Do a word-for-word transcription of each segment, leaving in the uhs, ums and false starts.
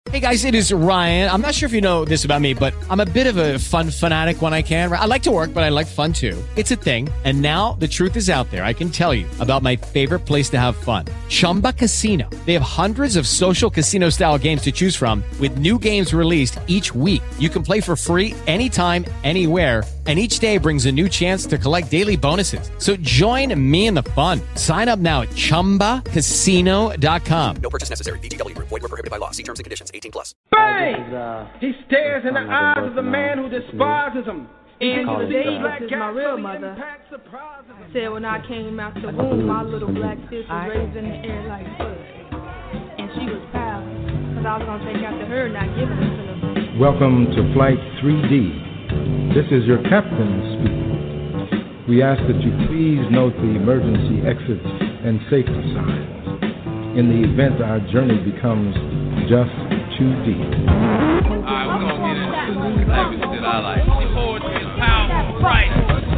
Hey guys, it is Ryan. I'm not sure if you know this about me, but I'm a bit of a fun fanatic when I can. I like to work, but I like fun too. It's a thing. And now the truth is out there. I can tell you about my favorite place to have fun. Chumba Casino. They have hundreds of social casino style games to choose from with new games released each week. You can play for free anytime, anywhere. And each day brings a new chance to collect daily bonuses. So join me in the fun. Sign up now at chumba casino dot com. No purchase necessary. V G W. Void where prohibited by law. See terms and conditions. eighteen plus. Bang! Is, uh, he stares in the eyes of the man who despises him. And Call it, today, uh, this is my real mother. Said when I came out the womb, my little black sis was raised in the air like bud. And she was proud, because I was going to take after her, not giving it to them. Welcome to Flight three D. This is your captain speaking. We ask that you please note the emergency exits and safety signs in the event our journey becomes just too deep. Alright, we're gonna get into some language that I like. Poetry is powerful, right?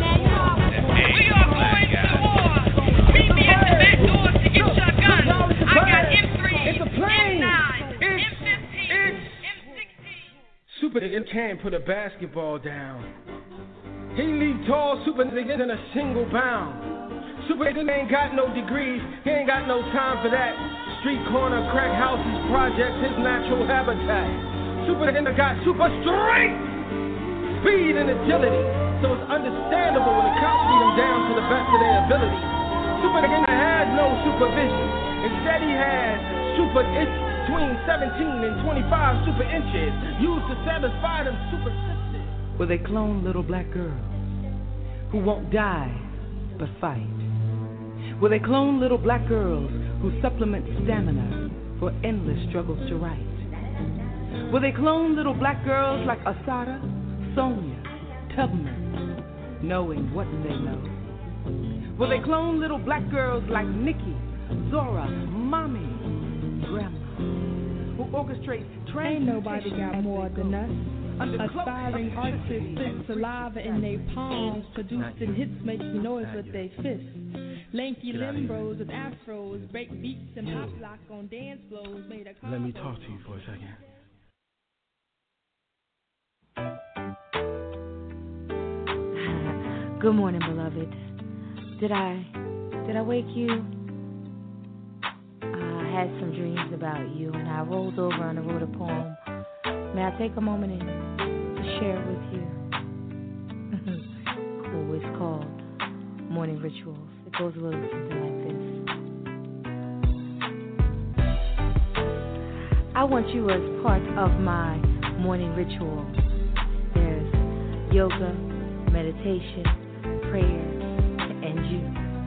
We are going to war. Meet me at the back door to get your guns. I got M three, M nine, M fifteen, M sixteen. Super nigga can't put a basketball down. He leave tall super niggas in a single bound. Super nigga ain't got no degrees. He ain't got no time for that. Street corner, crack houses, projects, his natural habitat. Super nigga got super strength, speed, and agility. So it's understandable when the cops beat him down to the best of their ability. Super nigga has no supervision. Instead he has super itch between seventeen and twenty-five super inches used to satisfy them super sisters. Will they clone little black girls who won't die but fight? Will they clone little black girls who supplement stamina for endless struggles to write? Will they clone little black girls like Asada, Sonia, Tubman, knowing what they know? Will they clone little black girls like Nikki, Zora, Mommy, Grandma, who orchestrate train? Ain't nobody got more than us. Aspiring artists spit saliva in their palms, producing hits, making noise with their fists. Lanky limbros with afros, break beats and pop lock on dance floors made a Let me talk to you for a second. Good morning, beloved. Did I, did I wake you? I had some dreams about you, and I rolled over and I wrote a poem. May I take a moment and to share it with you? Cool. It's called Morning Rituals. It goes a little something like this. I want you as part of my morning ritual. There's yoga, meditation, prayer, and you.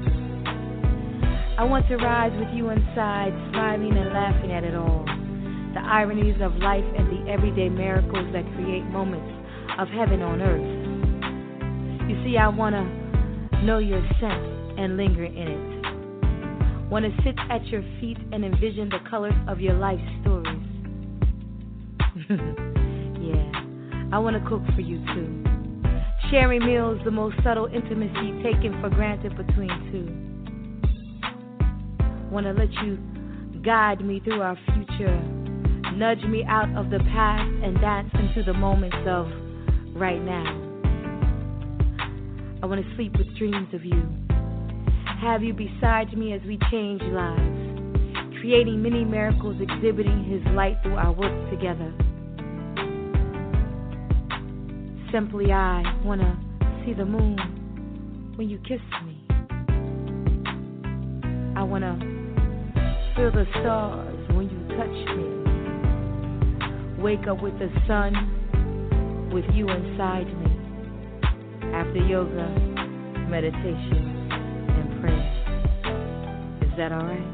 I want to rise with you inside, smiling and laughing at it all. The ironies of life and the everyday miracles that create moments of heaven on earth. You see, I want to know your scent and linger in it. Want to sit at your feet and envision the colors of your life stories. Yeah, I want to cook for you too. Sharing meals, the most subtle intimacy taken for granted between two. Want to let you guide me through our future. Nudge me out of the past and dance into the moments of right now. I want to sleep with dreams of you. Have you beside me as we change lives, creating many miracles, exhibiting his light through our work together. Simply I want to see the moon when you kiss me. I want to feel the stars when you touch me. Wake up with the sun, with you inside me. After yoga, meditation, and prayer. Is that all right?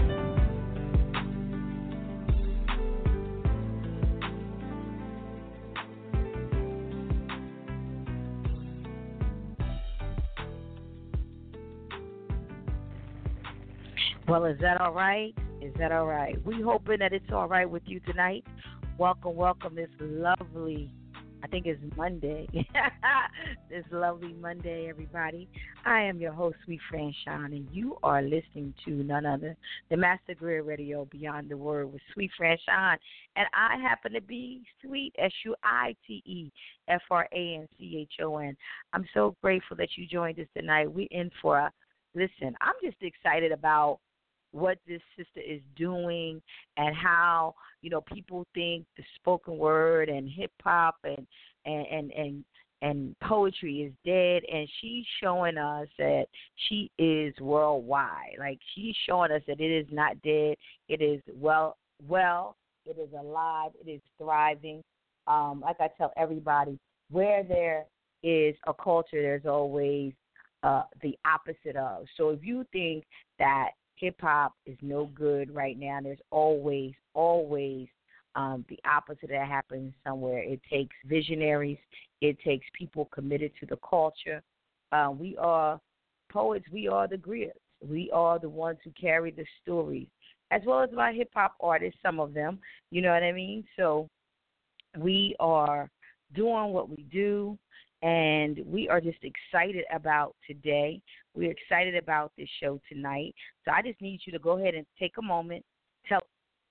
Well, is that all right? Is that all right? We hoping that it's all right with you tonight. Welcome, welcome this lovely I think it's Monday. This lovely Monday, everybody. I am your host, Sweet Fran Sean, and you are listening to none other than Master Griot Radio Beyond the Word with Sweet Fran Sean. And I happen to be Sweet, S U I T E F R A N C H O N. I'm so grateful that you joined us tonight. We're in for a, listen, I'm just excited about what this sister is doing and how, you know, people think the spoken word and hip hop and, and, and, and, and poetry is dead, and she's showing us that she is worldwide. Like, she's showing us that it is not dead. It is well, well, it is alive. It is thriving. Um, like I tell everybody, where there is a culture, there's always uh, the opposite of. So if you think that hip-hop is no good right now, there's always, always um, the opposite that happens somewhere. It takes visionaries. It takes people committed to the culture. Uh, we are poets. We are the griots. We are the ones who carry the stories, as well as my hip-hop artists, some of them. You know what I mean? So we are doing what we do, and we are just excited about today. We're excited about this show tonight. So I just need you to go ahead and take a moment. Tell.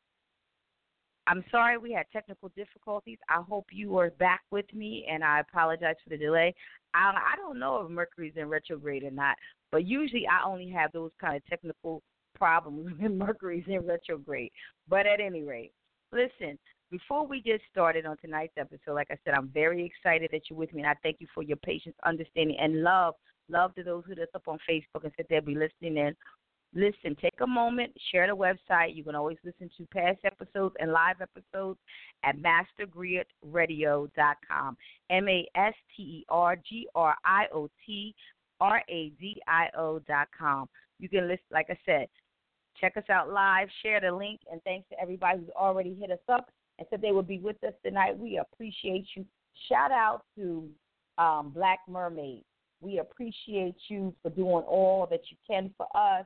I'm sorry we had technical difficulties. I hope you are back with me, and I apologize for the delay. I, I don't know if Mercury's in retrograde or not, but usually I only have those kind of technical problems when Mercury's in retrograde. But at any rate, listen, before we get started on tonight's episode, like I said, I'm very excited that you're with me, and I thank you for your patience, understanding, and love. Love to those who are up on Facebook and sit there be listening in. Listen, take a moment, share the website. You can always listen to past episodes and live episodes at master griot radio dot com. M A S T E R G R I O T R A D I O dot com. You can listen, like I said, check us out live, share the link, and thanks to everybody who's already hit us up and said they would be with us tonight. We appreciate you. Shout out to um, Black Mermaid. We appreciate you for doing all that you can for us.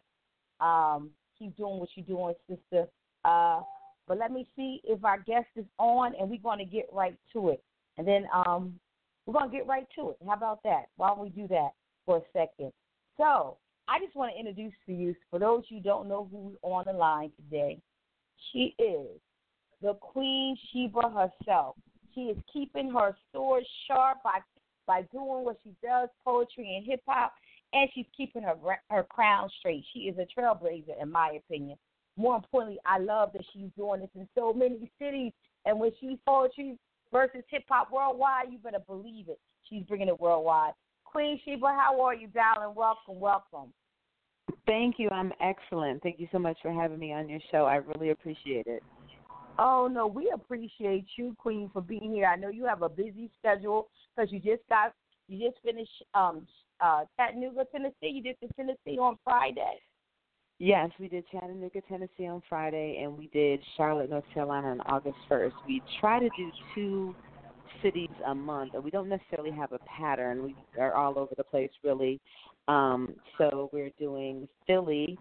Um, keep doing what you're doing, sister. Uh, but let me see if our guest is on, and we're going to get right to it. And then um, we're going to get right to it. How about that? Why don't we do that for a second? So I just want to introduce to you, for those you don't know who's on the line today, she is the Queen Sheba herself. She is keeping her sword sharp by by doing what she does, poetry and hip-hop, and she's keeping her her crown straight. She is a trailblazer, in my opinion. More importantly, I love that she's doing this in so many cities, and when she's poetry versus hip-hop worldwide, you better believe it. She's bringing it worldwide. Queen Sheba, how are you, darling? Welcome, welcome. Thank you. I'm excellent. Thank you so much for having me on your show. I really appreciate it. Oh, no, we appreciate you, Queen, for being here. I know you have a busy schedule because you just got, you just finished um, uh, Chattanooga, Tennessee. You did the Tennessee on Friday. Yes, we did Chattanooga, Tennessee on Friday, and we did Charlotte, North Carolina on August first. We try to do two cities a month, and we don't necessarily have a pattern. We are all over the place, really. Um, so we're doing Philly,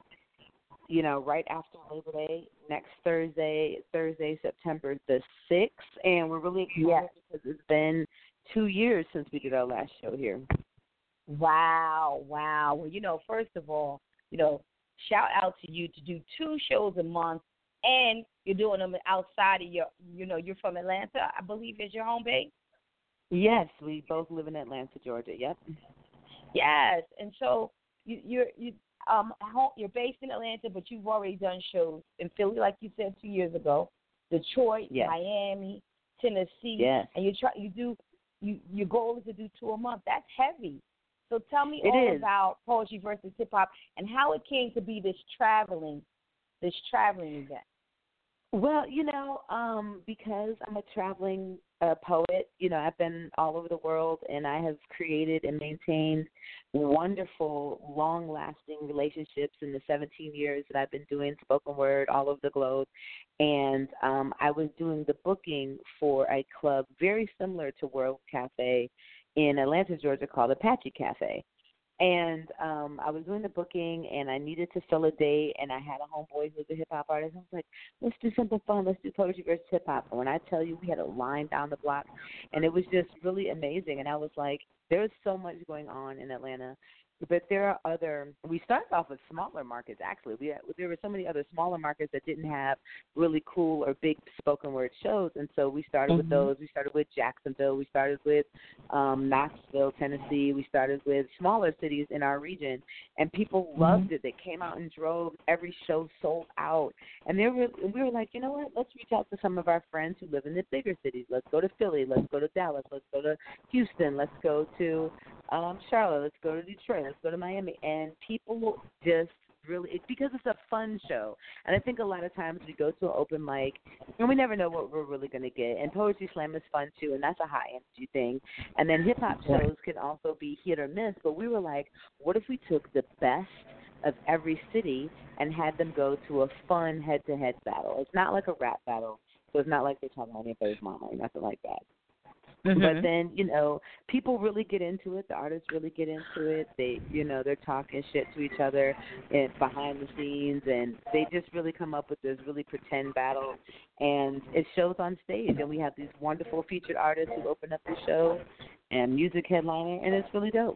you know, right after Labor Day, next Thursday, Thursday, September the sixth, and we're really excited yes. because it's been two years since we did our last show here. Wow, wow. Well, you know, first of all, you know, shout out to you to do two shows a month, and you're doing them outside of your, you know, you're from Atlanta, I believe is your home base? Yes, we both live in Atlanta, Georgia, yep. Yes, and so you, you're, you, Um, you're based in Atlanta, but you've already done shows in Philly, like you said two years ago, Detroit, yes. Miami, Tennessee, yes. and you try. You do. You, your goal is to do two a month. That's heavy. So tell me it all is. about poetry versus hip hop and how it came to be this traveling, this traveling event. Well, you know, um, because I'm a traveling uh, poet, you know, I've been all over the world, and I have created and maintained wonderful, long-lasting relationships in the seventeen years that I've been doing spoken word all over the globe. And um, I was doing the booking for a club very similar to World Cafe in Atlanta, Georgia, called Apache Cafe. And um, I was doing the booking, and I needed to fill a date, and I had a homeboy who's a hip-hop artist. I was like, let's do something fun. Let's do poetry versus hip-hop. And when I tell you, we had a line down the block, and it was just really amazing. And I was like, there's so much going on in Atlanta. But there are other – we started off with smaller markets, actually. We had, there were so many other smaller markets that didn't have really cool or big spoken word shows, and so we started mm-hmm. with those. We started with Jacksonville. We started with um, Knoxville, Tennessee. We started with smaller cities in our region, and people mm-hmm. loved it. They came out and drove. Every show sold out. And they were, we were like, you know what, let's reach out to some of our friends who live in the bigger cities. Let's go to Philly. Let's go to Dallas. Let's go to Houston. Let's go to um, Charlotte. Let's go to Detroit. Let's go to Miami. And people just really, it's because it's a fun show. And I think a lot of times we go to an open mic and we never know what we're really going to get. And Poetry Slam is fun too, and that's a high energy thing. And then hip hop shows can also be hit or miss. But we were like, what if we took the best of every city and had them go to a fun head to head battle? It's not like a rap battle. So it's not like they're talking about anybody's mama or nothing like that. Mm-hmm. But then, you know, people really get into it. The artists really get into it. They, you know, they're talking shit to each other and behind the scenes, and they just really come up with this really pretend battle. And it shows on stage, and we have these wonderful featured artists who open up the show and music headliner, and it's really dope.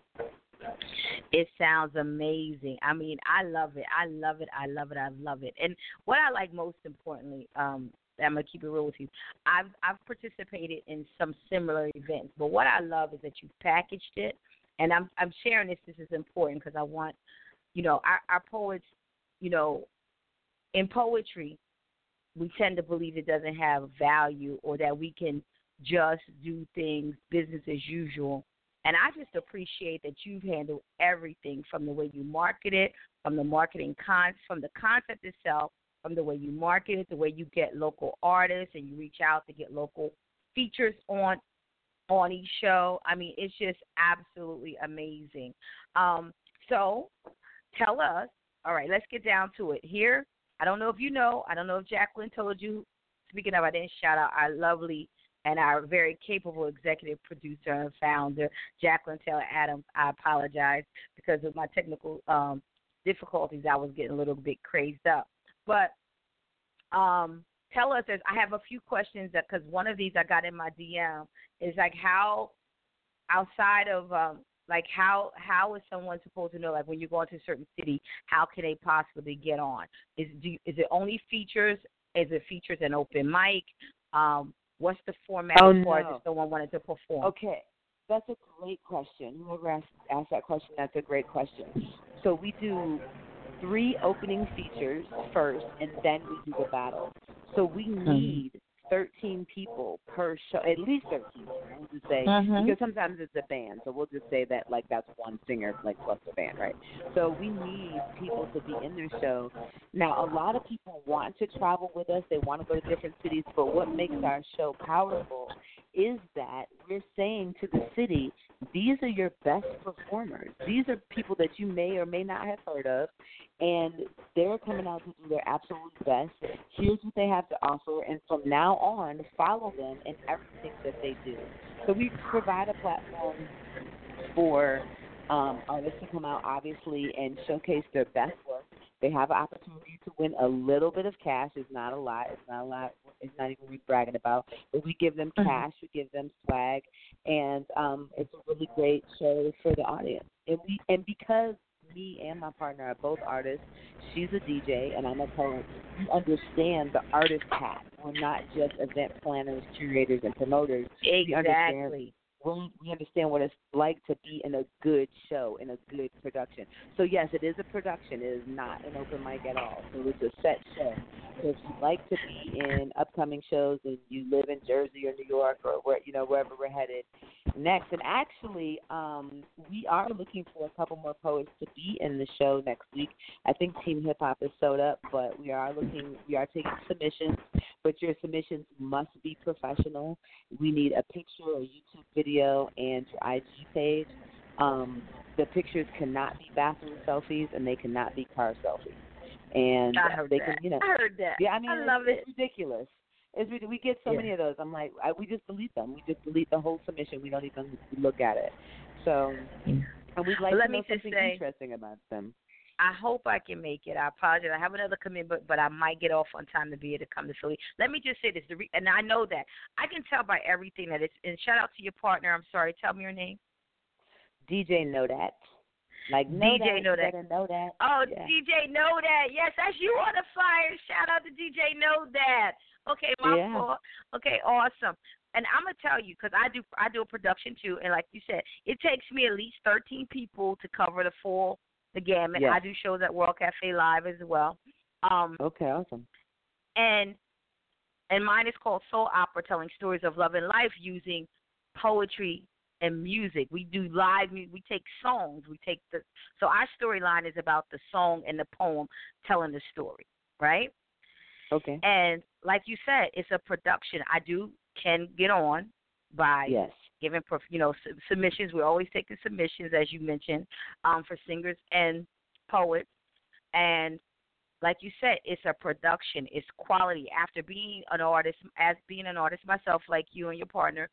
It sounds amazing. I mean, I love it. I love it. I love it. I love it. And what I like most importantly, um, I'm going to keep it real with you. I've I've participated in some similar events, but what I love is that you've packaged it, and I'm I'm sharing this. This is important because I want, you know, our, our poets, you know, in poetry, we tend to believe it doesn't have value or that we can just do things business as usual. And I just appreciate that you've handled everything from the way you market it, from the marketing con, from the concept itself, from the way you market it, the way you get local artists and you reach out to get local features on on each show. I mean, it's just absolutely amazing. Um, so tell us, all right, let's get down to it. Here, I don't know if you know, I don't know if Jacqueline told you, speaking of, I didn't shout out our lovely and our very capable executive producer and founder, Jacqueline Taylor Adams. I apologize because of my technical um, difficulties. I was getting a little bit crazed up. But um, tell us, as I have a few questions that because one of these I got in my D M is like how outside of um, like how how is someone supposed to know, like when you go into a certain city, how can they possibly get on? Is do you, is it only features? Is it features and open mic? Um, what's the format oh, as far no. as if someone wanted to perform? Okay, that's a great question. Whoever asked, asked that question, that's a great question. So we do three opening features first, and then we do the battle. So we need thirteen people per show, at least thirteen. We'll just say mm-hmm. because sometimes it's a band, so we'll just say that like that's one singer, like plus the band, right? So we need people to be in their show. Now, a lot of people want to travel with us; they want to go to different cities. But what makes our show powerful is that we're saying to the city, these are your best performers. These are people that you may or may not have heard of, and they're coming out to do their absolute best. Here's what they have to offer, and from now on, follow them in everything that they do. So we provide a platform for um, artists to come out, obviously, and showcase their best work. They have an opportunity to win a little bit of cash. It's not a lot. It's not a lot. It's not even we bragging about. But we give them cash. We give them swag, and um, it's a really great show for the audience. And we and because me and my partner are both artists, she's a D J and I'm a poet. We understand the artist path. We're not just event planners, curators, and promoters. Exactly. We understand, we understand what it's like to be in a good show, in a good production. So, yes, it is a production. It is not an open mic at all. So it's a set show. So if you'd like to be in upcoming shows and you live in Jersey or New York or where you know wherever we're headed next, and actually um, we are looking for a couple more poets to be in the show next week. I think Team Hip Hop is sewed up, but we are looking. We are taking submissions, but your submissions must be professional. We need a picture, a YouTube video, and your I G page. Um, the pictures cannot be bathroom selfies, and they cannot be car selfies. And I heard they that. can, you know, I heard that. Yeah, I mean, I it's, love it's it. ridiculous. It's we get so yeah. many of those. I'm like, I, we just delete them. We just delete the whole submission. We don't even look at it. So, And we'd like but to let know me just something say, interesting about them. I hope I can make it. I apologize. I have another commitment, but I might get off on time to be able to come to Philly. Let me just say this, the re- and I know that. I can tell by everything that it's, and shout out to your partner. I'm sorry. Tell me your name. D J Know That. Like, D know J that, Know That. better know that. Oh, yeah. D J Know That. Yes, that's you on the flyer. Shout out to D J Know That. Okay, my Yeah. fault. Okay, awesome. And I'm gonna tell you, because I do I do a production too, and like you said, it takes me at least thirteen people to cover the full the gamut. Yes. I do shows at World Cafe Live as well. Um, okay, awesome. And and mine is called Soul Opera, telling stories of love and life using poetry and music. We do live music. We take songs. We take the so our storyline is about the song and the poem telling the story, right? Okay. And like you said, it's a production. I do can get on by yes. giving, you know, submissions. We're always taking submissions, as you mentioned, um, for singers and poets. And like you said, it's a production. It's quality. After being an artist, as being an artist myself, like you and your partner,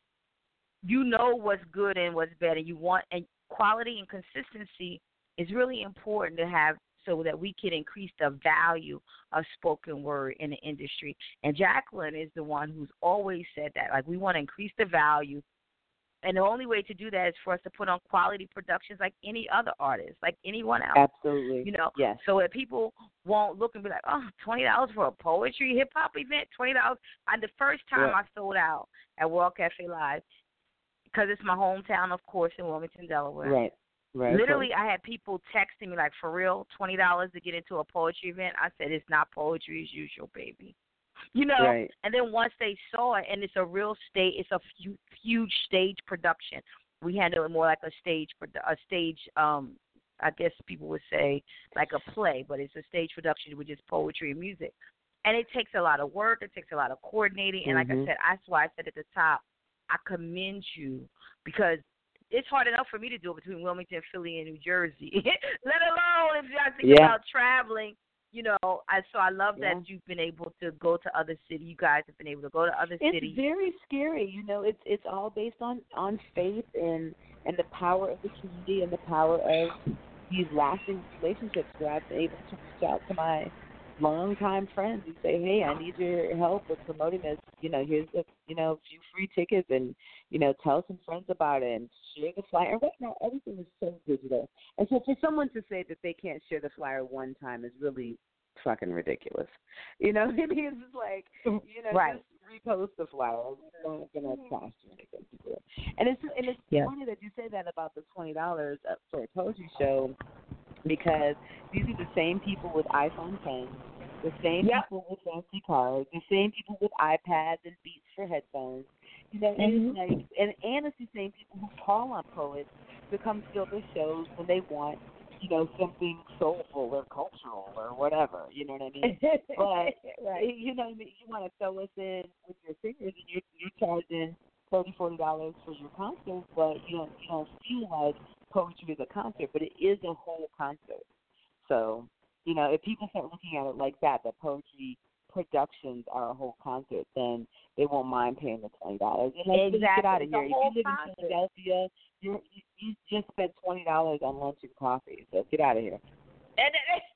you know what's good and what's bad, and you want and quality and consistency is really important to have, so that we can increase the value of spoken word in the industry. And Jacqueline is the one who's always said that. Like, we want to increase the value. And the only way to do that is for us to put on quality productions like any other artist, like anyone else. Absolutely. You know, yes. So that people won't look and be like, oh, twenty dollars for a poetry hip-hop event, twenty dollars. And the first time right. I sold out at World Cafe Live, because it's my hometown, of course, in Wilmington, Delaware. Right. Right. Literally, I had people texting me like, for real, twenty dollars to get into a poetry event. I said, it's not poetry as usual, baby. You know. Right. And then once they saw it, and it's a real stage, it's a hu- huge stage production. We handle it more like a stage, a stage. Um, I guess people would say like a play, but it's a stage production with just poetry and music. And it takes a lot of work. It takes a lot of coordinating. And mm-hmm. like I said, that's why I said at the top, I commend you, because it's hard enough for me to do it between Wilmington, Philly, and New Jersey, let alone if I think yeah. about traveling, you know. I, so I love yeah. that you've been able to go to other cities. You guys have been able to go to other it's cities. It's very scary. You know, it's it's all based on, on faith and, and the power of the community and the power of these lasting relationships where I've been able to reach out to my longtime friends and say, hey, I need your help with promoting this. You know, here's a you know few free tickets, and you know, tell some friends about it and share the flyer. Right now, everything is so digital, and so for someone to say that they can't share the flyer one time is really fucking ridiculous. You know, it is just like you know, right. just repost the flyer. It's not gonna cost you anything to do it. And it's and it's yeah. funny that you say that about the twenty dollars for a poetry show, because these are the same people with iPhone tens. The same yep. people with fancy cars, the same people with iPads and Beats for headphones. You know, mm-hmm. it's like, and, and it's the same people who call on poets to come fill their shows when they want, you know, something soulful or cultural or whatever. You know what I mean? But right. you know, you want to throw us in with your singers, and you're you're charging thirty, forty dollars for your concert, but you don't you don't feel like poetry is a concert, but it is a whole concert. So. You know, if people start looking at it like that, that poetry productions are a whole concert, then they won't mind paying the twenty dollars. And like, exactly. Get out of it's here. If you live concert. in Philadelphia, you're, you you just spent twenty dollars on lunch and coffee. So get out of here. And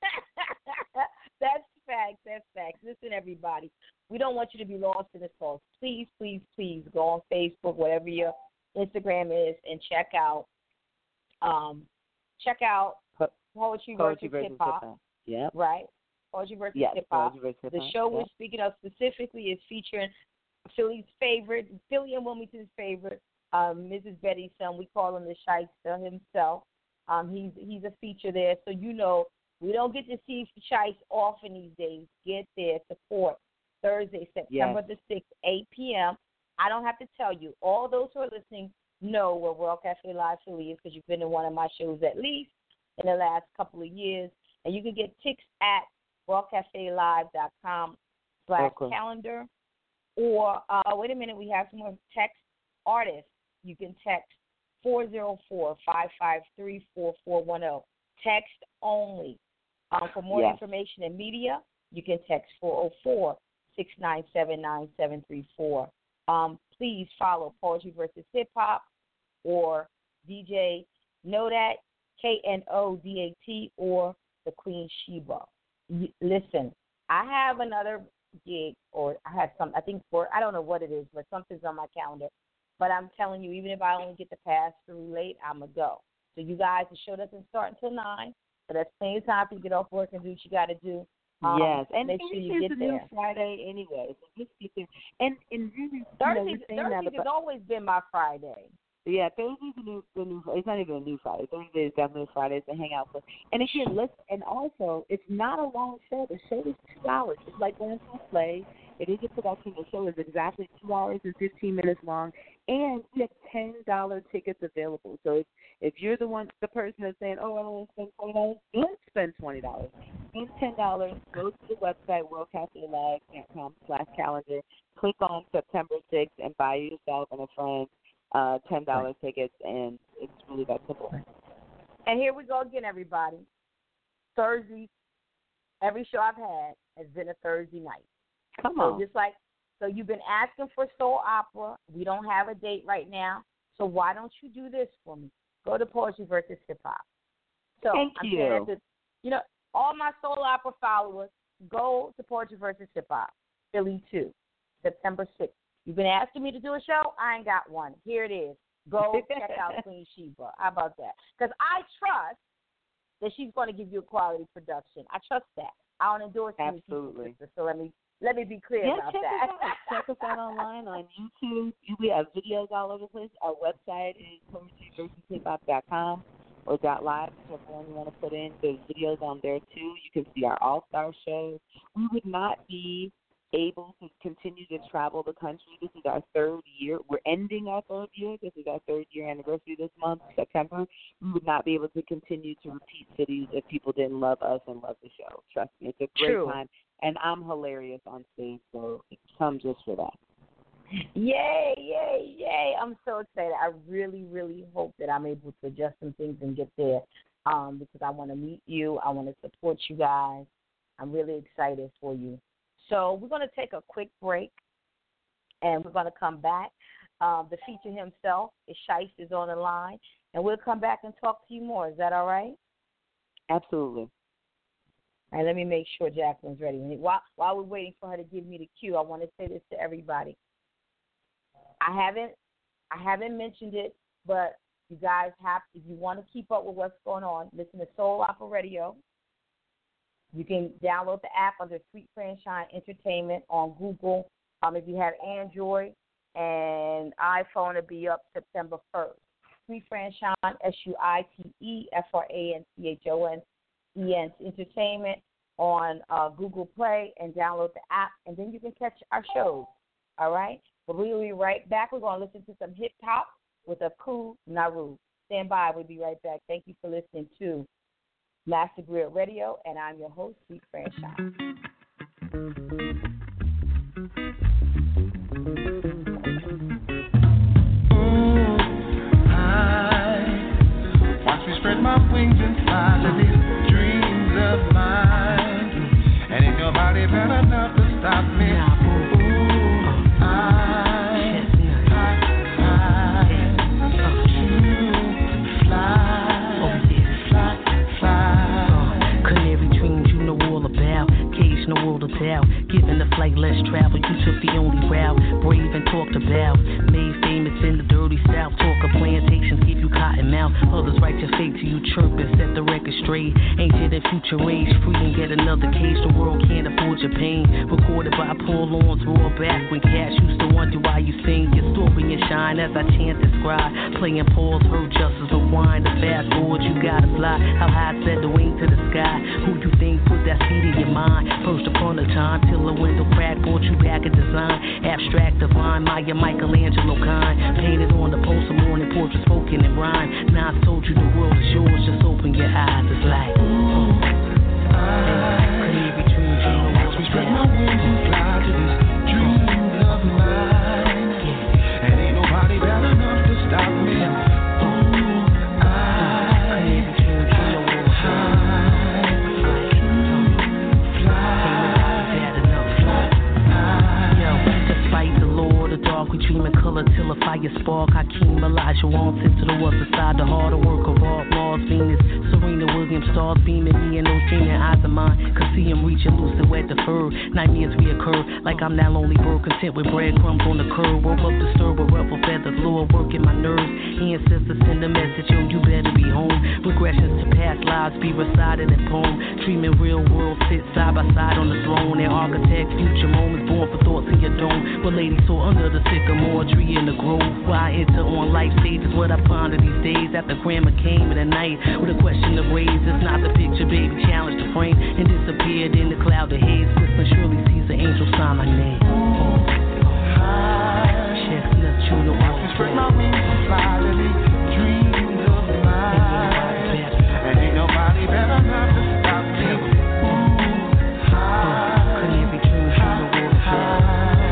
that's facts. That's facts. Listen, everybody, we don't want you to be lost in this cause. Please, please, please go on Facebook, whatever your Instagram is, and check out, um, check out Poetry, Poetry versus, versus Hip Hop. Hip-Hop. Yep. Right? Poetry versus yes, Hip Hop. The show yep. we're speaking of specifically is featuring Philly's favorite, Philly and Wilmington's favorite, um, Missus Betty's son. We call him the Shyster himself. Um, he's he's a feature there, so you know we don't get to see Shice often these days. Get there, support. Thursday, September yes. the sixth, eight p.m. I don't have to tell you. All those who are listening know where World Cafe Live Philly is, because you've been to one of my shows at least in the last couple of years. And you can get tickets at world cafe live dot com slash calendar. Or, uh, wait a minute, we have some more text artists. You can text four oh four, five five three, four four one oh. Text only. Um, for more yes. information and media, you can text four oh four, six nine seven, nine seven three four. Um, please follow Poetry versus Hip Hop or D J Know That. K N O D A T, or the Queen Sheba. Y- listen, I have another gig, or I have some, I think, for, I don't know what it is, but something's on my calendar. But I'm telling you, even if I only get the pass through late, I'm going to go. So you guys, the show doesn't start until nine, so that's plenty of time for you to get off work and do what you got to do. Um, yes, and make sure you get the there. new Friday anyway, so just get there. And, and really, Thursdays, you know, Thursdays has always been my Friday. Yeah, Thursday's the new, the new. It's not even a new Friday. Thursday is definitely a Friday to hang out for. And again, let's. And also, it's not a long show. The show is two hours. It's like going to a play. It is a production. The show is exactly two hours and fifteen minutes long, and we have ten dollar tickets available. So if if you're the one, the person that's saying, "Oh, I don't want to spend twenty dollars," let's spend twenty dollars. Spend ten dollars. Go to the website world cafe live dot com slash calendar. Click on September sixth and buy yourself and a friend Uh, ten dollar right. tickets, and it's really that simple. And here we go again, everybody. Thursday, every show I've had has been a Thursday night. Come so on. Just like, so you've been asking for soul opera. We don't have a date right now, so why don't you do this for me? Go to Poetry versus Hip Hop. So Thank I'm you. saying that, you know, all my soul opera followers, go to Poetry versus Hip Hop, Philly two, September sixth. You've been asking me to do a show. I ain't got one. Here it is. Go check out Queen Sheba. How about that? Because I trust that she's going to give you a quality production. I trust that. I don't endorse any Absolutely. people, so let me let me be clear yeah, about check that. Us out. Check us out online on YouTube. We have videos all over the place. Our website is poetry versus hip hop dot com or dot live, whichever one you want to put in. There's videos on there too. You can see our all star shows. We would not be able to continue to travel the country. This is our third year. We're ending our third year. This is our third year anniversary this month, September. We would not be able to continue to repeat cities if people didn't love us and love the show. Trust me, it's a great True. time. And I'm hilarious on stage, so come just for that. Yay, yay, yay. I'm so excited. I really, really hope that I'm able to adjust some things and get there um, because I want to meet you. I want to support you guys. I'm really excited for you. So we're going to take a quick break, and we're going to come back. Um, the feature himself, is Shice, is on the line, and we'll come back and talk to you more. Is that all right? Absolutely. All right, let me make sure Jacqueline's ready. While, while we're waiting for her to give me the cue, I want to say this to everybody. I haven't, I haven't mentioned it, but you guys have, if you want to keep up with what's going on, listen to Soul Opera Radio. You can download the app under Sweet Franchise Entertainment on Google. Um, if you have Android and iPhone, it'll be up September first. Sweet Franchise, S U I T E F R A N C H O N E N Entertainment on uh, Google Play, and download the app, and then you can catch our shows. All right? But we'll be right back. We're going to listen to some hip-hop with Aku Naru. Stand by. We'll be right back. Thank you for listening to Master Grill Radio, and I'm your host, Sweet Franchise. I watch me spread my wings and fly to these dreams of mine, and ain't nobody bad enough to stop me. Ooh, I, I, I, to fly, fly, fly. Canary dreams you know all about, cage no world of doubt. Given the flight, less travel, you took the only route. Brave and talked about, made famous in the dirty south. Talk of plantations, give you cotton mouth. Others write your fate till you chirp and set the record straight. Ancient and future age, free and get another case. The world can't afford your pain. Recorded by Paul Lawrence, roar back when cats used to wonder why you sing your story and shine as I chant and scribe. Playing Paul's hurt justice, rewind the fast forward, you gotta fly. How high set the wing to the sky? Who you think put that seed in your mind? First upon a time till a window crack brought you back a design. Abstract divine, Maya Michelangelo kind. Painted on the poster, morning portrait spoken in rhyme. Now I told you the world is yours, just open your eyes. It's like, ooh, I couldn't be dreams, you know what's spread my wings and fly to these dreams of mine, and ain't nobody bad enough to stop me. Ooh, I, fly, fly, fly. Yo, despite the Lord, the dark we dreaming color till a fire spark. Hakeem Elijah on to the other side. The harder work of all laws. Venus, Serena Williams, stars beaming me and those dreaming eyes of mine. Could see him reaching loose and wet the fur. Nightmares reoccur like I'm that lonely bird, content with breadcrumbs on the curb. Woke up disturbed with ruffled feathers, Lord working my nerves. Ancestors send a message, yo, you better be home. Regressions to past lives be recited in poem. Dreaming real world sit side by side on the throne. And architect future moments born for thoughts in your dome. But lady saw under the sycamore tree in the grove. Where I enter on life stages, what I ponder these days. After grandma came in the night with a question to raise. It's not the picture, baby, challenge the frame. And disappeared in the cloud of haze. Sister surely sees the angel sign my name. Chestnut, you know all the spread my wings and fly to these dreams of mine. And ain't nobody better not to stop me. Ooh, high. Couldn't it be true? You know all the high.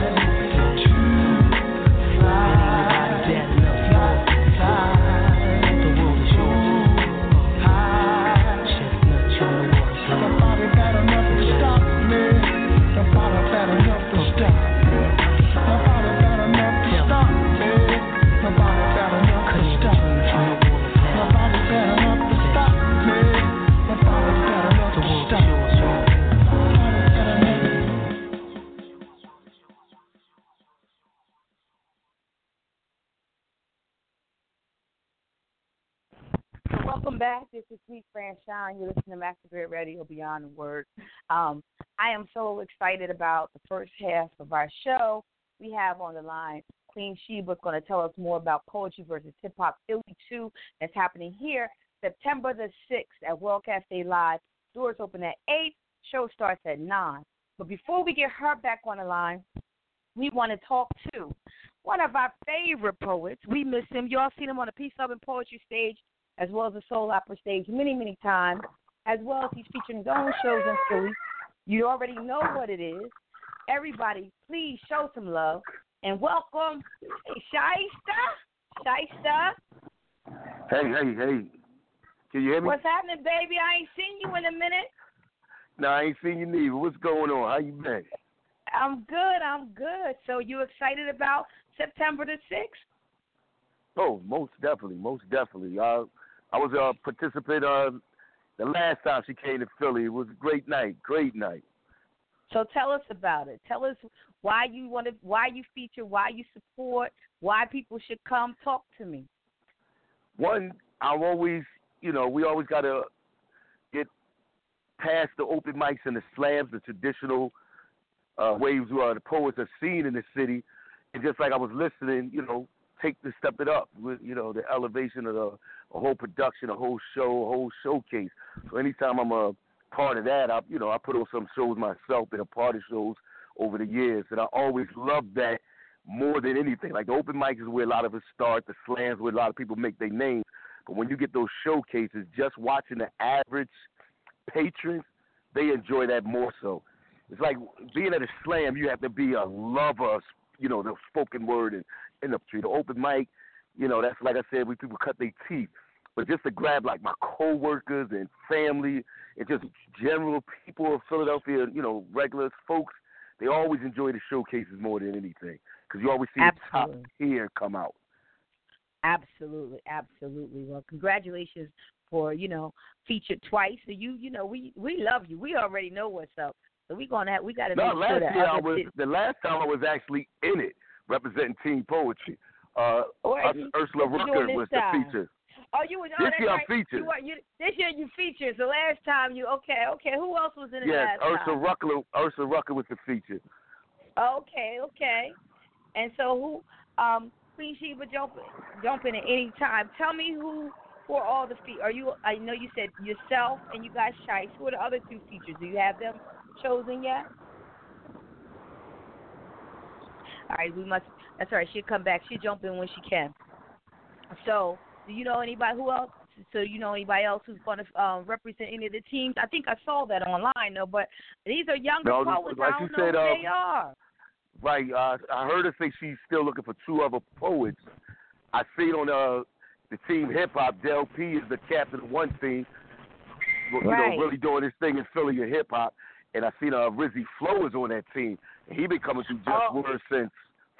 Welcome back. This is Sweet Fran Shine. You're listening to Master Grid Radio Beyond the Word. Um, I am so excited about the first half of our show. We have on the line Queen Sheba going to tell us more about Poetry versus Hip Hop Philly two that's happening here September the sixth at World Cafe Live. Doors open at eight. Show starts at nine. But before we get her back on the line, we want to talk to one of our favorite poets. We miss him. You all seen him on the Peace, Love, and Poetry stage, as well as the Soul Opera stage many, many times, as well as he's featuring his own shows in Philly. You already know what it is. Everybody, please show some love and welcome hey, Shaista. Shaista. Hey, hey, hey. Can you hear me? What's happening, baby? I ain't seen you in a minute. No, I ain't seen you neither. What's going on? How you been? I'm good. I'm good. So you excited about September the sixth? Oh, most definitely, most definitely. Uh, I was a participant uh, the last time she came to Philly. It was a great night, great night. So tell us about it. Tell us why you want to, why you feature, why you support, why people should come. Talk to me. One, I'm always, you know, we always got to get past the open mics and the slams, the traditional uh, ways where the poets are seen in the city. And just like I was listening, you know, take the step it up with, you know, the elevation of the a whole production, a whole show, a whole showcase. So anytime I'm a part of that, I, you know, I put on some shows myself and a part of shows over the years, and I always loved that more than anything. Like the open mic is where a lot of us start, the slams where a lot of people make their names. But when you get those showcases, just watching the average patrons, they enjoy that more so. It's like being at a slam, you have to be a lover of, you know, the spoken word and industry. The open mic, you know, that's like I said, we people cut their teeth. But just to grab like my coworkers and family and just general people of Philadelphia, you know, regular folks, they always enjoy the showcases more than anything because you always see Absolutely. the top tier come out. Absolutely, absolutely. Well, congratulations for, you know, featured twice. So you, you know, we we love you. We already know what's up. So we gonna have, we got to no, make last sure that year I other was t- the last time I was actually in it representing Team Poetry. Uh, Right. Urs- Ursula What you Rucker doing was this the time? feature. Oh, you was oh, This that's year I'm right. featured. You, were- you, this year you featured. The last time you okay, okay. Who else was in it Yes, last Ursula time? Rucker. Ursula Rucker was the feature. Okay, okay. And so who? Um, Queen Sheba, jump jump in at any time. Tell me who who are all the fe- Are you? I know you said yourself and you guys Shice. Who are the other two features? Do you have them chosen yet? All right, we must. That's all right. She'll come back. She'll jump in when she can. So, do you know anybody who else? So, you know anybody else who's going to um, represent any of the teams? I think I saw that online, though. But these are younger No, poets. like I don't you know said, who uh, they are. Right. Uh, I heard her say she's still looking for two other poets. I see on uh, the team hip hop, Del P is the captain of one team. You Right. know, really doing this thing in Philly in hip hop. And I seen uh, Rizzy Flow is on that team. And he been coming through Just Oh. Word since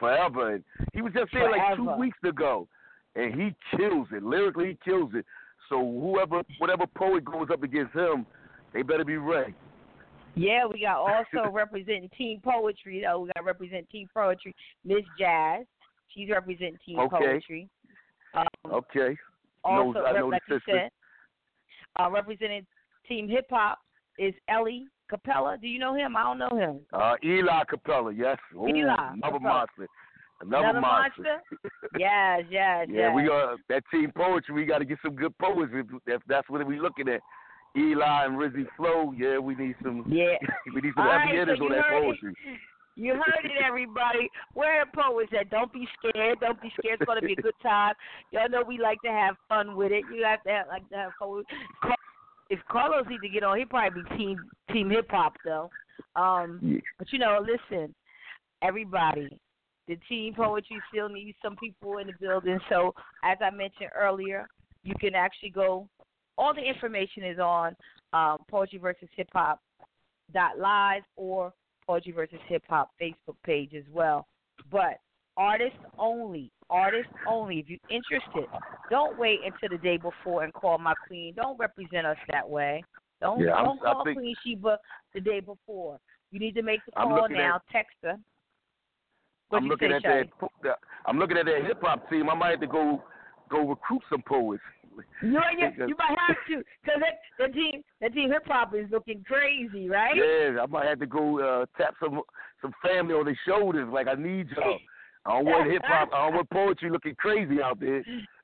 forever. And he was just here like two Forever. weeks ago, and he kills it. Lyrically, he kills it. So whoever, whatever poet goes up against him, they better be ready. Yeah, we got also representing Team Poetry, though. We got representing Team Poetry, Miss Jazz. She's representing Team Okay. Poetry. Um, Okay. Also, no, I know like the you sister. said, uh, representing Team Hip Hop is Ellie Capella. Do you know him? I don't know him. Uh, Eli Capella, yes. Ooh, Eli another Capella. monster. Another, Another monster? Yes, yes, Yeah, yes. we are that team poetry. We got to get some good poets. If, if that's what we looking at. Eli and Rizzy Flow. Yeah, we need some. Yeah, we need some All heavy right, hitters so on you that heard poetry. It. You heard it, everybody. Where the poets at? Don't be scared. Don't be scared. It's gonna be a good time. Y'all know we like to have fun with it. You have to have, like to have fun with it. If Carlos needs to get on, he'd probably be team team hip hop though. Um, yeah. But you know, listen, everybody. The team poetry still needs some people in the building. So, as I mentioned earlier, you can actually go. All the information is on um, Poetry versus Hip Hop dot live or Poetry versus Hip Hop Facebook page as well. But artists only, artists only. If you're interested, don't wait until the day before and call my queen. Don't represent us that way. Don't Yeah, I'm- don't I call think- Queen Sheba the day before. You need to make the I'm call looking now. at- Text her. What I'm you looking say, at Shawty? that. that- I'm looking at that hip hop team. I might have to go go recruit some poets. You, you, you might have to, because that, that team, that team hip hop is looking crazy, right? Yeah, I might have to go uh, tap some some family on their shoulders. Like I need y'all. I don't want hip hop. I don't want poetry looking crazy out there.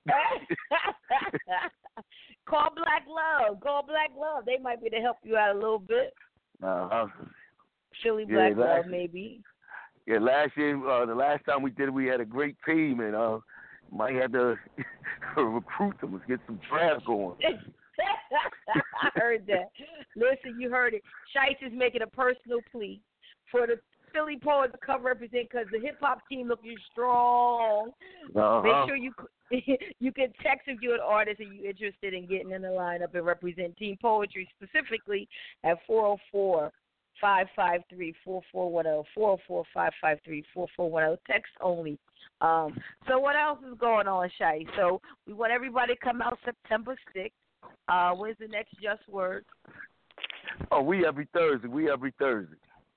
Call Black Love. Call Black Love. They might be able to help you out a little bit. Uh-huh. Philly Yeah, Black last- Love, maybe. Yeah, last year, uh, the last time we did it, we had a great team, and uh, might have to recruit them. Let's get some draft going. I heard that. Listen, you heard it. Shice is making a personal plea for the Philly Poets to come represent because the hip hop team looking strong. Uh-huh. Make sure you you can text if you're an artist and you're interested in getting in the lineup and represent Team Poetry specifically at four oh four, five five three, four four one zero, four oh four, five five three, four four one zero, text only. Um, so what else is going on, Shai? So we want everybody to come out September sixth. Uh, when's the next Just Words? Oh, we every Thursday. We every Thursday.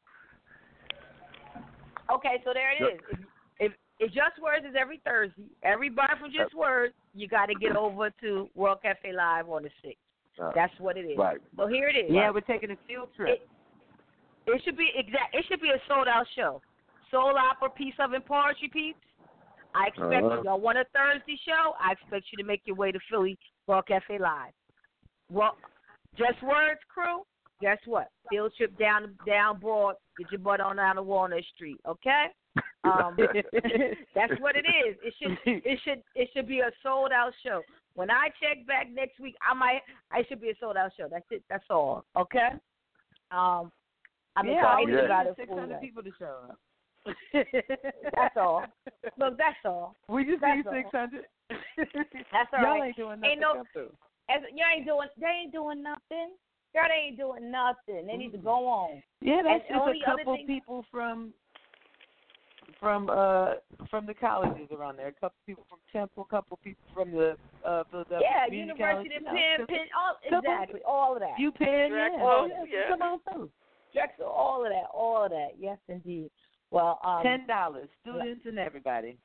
Okay, so there it is. If, if, if Just Words is every Thursday, everybody from Just Words, you got to get over to World Cafe Live on the sixth. Uh, That's what it is. Right. So here it is. Yeah, we're taking a field trip. It, it should be exact. It should be a sold out show. Soul opera, piece of and poetry peeps. I expect Uh-huh. you. Y'all want a Thursday show? I expect you to make your way to Philly World Cafe Live. Well, Just Words crew. Guess what? Field trip down down Broad. Get your butt on down to Walnut Street. Okay. Um, that's what it is. It should it should it should be a sold out show. When I check back next week, I might I should be a sold out show. That's it. That's all. Okay. Um, I'm yeah, I excited need about it. six for hundred you. people to show up. That's all. Look, that's all. We just That's need all. six hundred. That's all Y'all right. ain't doing nothing. Ain't no, to come through. as, you ain't doing. They ain't doing nothing. Girl, they ain't doing nothing. They need to go on. Yeah, that's And just only a other couple thing- people from from uh from the colleges around there. A couple people from Temple, a couple people from the uh Philadelphia Yeah, Community University College, of you know, Penn, Penn, all couple- exactly, all of that. You Penn, yeah. Oh, yeah. Come on through. Drexel, all of that, all of that. Yes, indeed. Well, um, Ten dollars, students and everybody.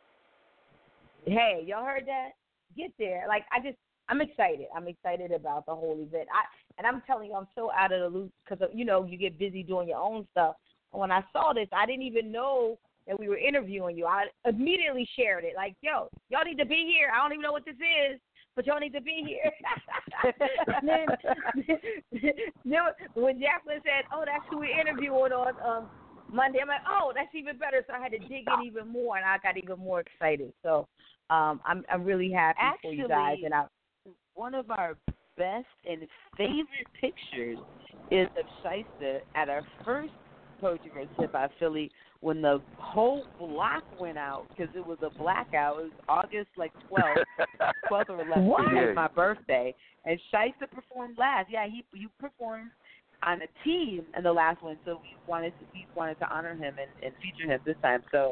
Hey, y'all heard that? Get there. Like, I just, I'm excited. I'm excited about the whole event. I and I'm telling you, I'm so out of the loop because you know you get busy doing your own stuff. And when I saw this, I didn't even know that we were interviewing you. I immediately shared it. Like, yo, y'all need to be here. I don't even know what this is, but y'all need to be here. then, then when Jacqueline said, "Oh, that's who we're interviewing on um, Monday," I'm like, "Oh, that's even better." So I had to dig in even more, and I got even more excited. So um, I'm I'm really happy Actually, for you guys. And I, one of our best and favorite pictures is of Shyster at our first Poetry versus Hip Hop Philly when the whole block went out because it was a blackout. It was August like twelfth, twelfth or eleventh. What? It was my birthday, and Shyster performed last. Yeah, he he performed on a team in the last one, so we wanted to we wanted to honor him and, and feature him this time. So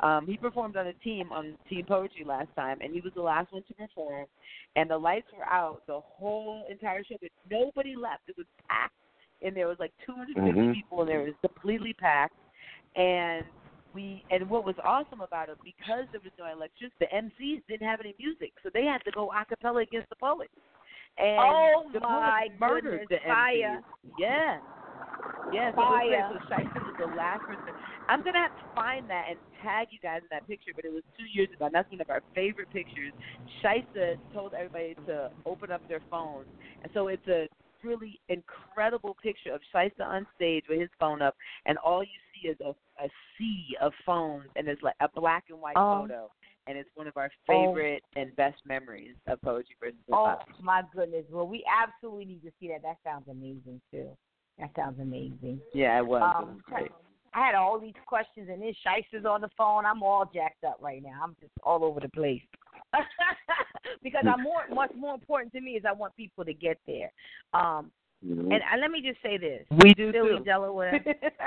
Um, he performed on a team on Team Poetry last time, and he was the last one to perform. And the lights were out the whole entire show, but nobody left. It was packed, and there was like two hundred fifty Mhm. people, and there was completely packed. And we and what was awesome about it, because there was no electricity, the M Cs didn't have any music, so they had to go a cappella against the poets. And Oh, the my poets murdered goodness, the fire. M Cs. Yeah. Yeah, so Fire. it was great. So Shiesty was the last person. I'm going to have to find that and tag you guys in that picture, but it was two years ago, and that's one of our favorite pictures. Shiesty told everybody to open up their phones, and so it's a really incredible picture of Shiesty on stage with his phone up, and all you see is a, a sea of phones, and it's like a black and white Oh. photo, and it's one of our favorite and best memories of Poetry versus Hip Oh, Hop. my goodness. Well, we absolutely need to see that. That sounds amazing, too. That sounds amazing. Yeah, it was. Um, it was great. I had all these questions, and then Sheister's on the phone. I'm all jacked up right now. I'm just all over the place. Because I'm more, what's more important to me is I want people to get there. Um, Mhm. and, and let me just say this. We do, Philly, too. Delaware.